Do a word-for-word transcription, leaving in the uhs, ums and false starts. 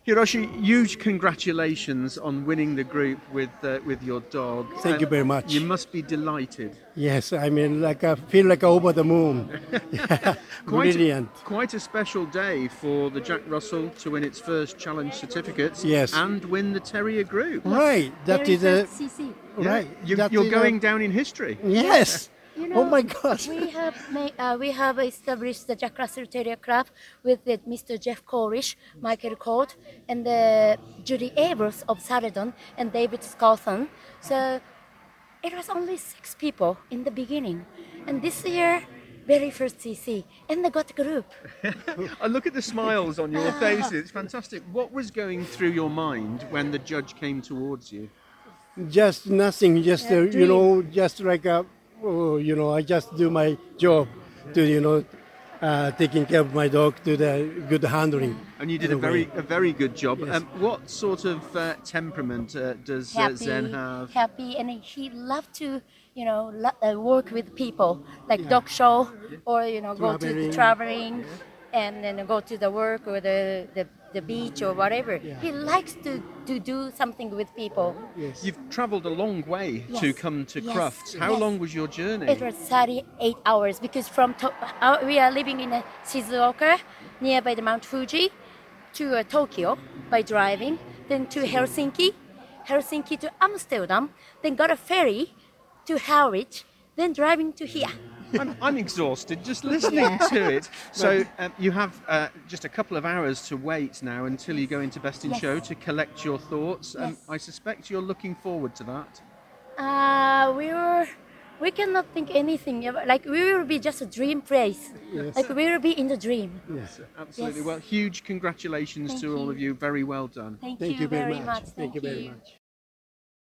Hiroshi, huge congratulations on winning the group with uh, with your dog. Thank you very much. You must be delighted. Yes, I mean, like I feel like over the moon. Quite Brilliant. A, quite a special day for the Jack Russell to win its first challenge certificates Yes. and win the Terrier group. Right, that Very is a first C C. Yeah. right. You, that you're is going a, down in history. Yes. You Oh know, my gosh. we have made, uh, we have established the Jack Russell Terrier Club with the Mister Jeff Corish, Michael Colt, and the Judy Avers of Saladon, and David Scolson. So it was only six people in the beginning, and this year, very first C C, and they got a group. I look at the smiles on your faces. It's fantastic. What was going through your mind when the judge came towards you? Just nothing. Just Yeah, uh, you dream. know, just like a, oh, you know, I just do my job to you know, uh, taking care of my dog, to the good handling. And you did a in very way. a very good job. Yes. Um, what sort of uh, temperament uh, does uh, happy, Zen have? happy, and he loved to, you know, lo- uh, work with people, like dog show, or you know, go to the Traveling. traveling, and then go to the work or the, the, the beach or whatever. He likes to, to do something with people. Yes. You've travelled a long way to Yes. come to Yes. Crufts. How Yes. long was your journey? It was thirty-eight hours because from to- uh, we are living in uh, Shizuoka, nearby the Mount Fuji, to uh, Tokyo by driving, then to Helsinki, Helsinki to Amsterdam, then got a ferry to Harwich, then driving to here. I'm, I'm exhausted just listening to it. So um, you have uh, just a couple of hours to wait now until you go into Best in Yes. Show to collect your thoughts. Um, Yes. I suspect you're looking forward to that. Uh, we were, we cannot think anything. Like we will be just a dream place. Yes. Like we will be in the dream. Yes. Absolutely. Yes. Well, huge congratulations Thank to all you. of you. Very well done. Thank, Thank you, you very very much. much. Thank you very much.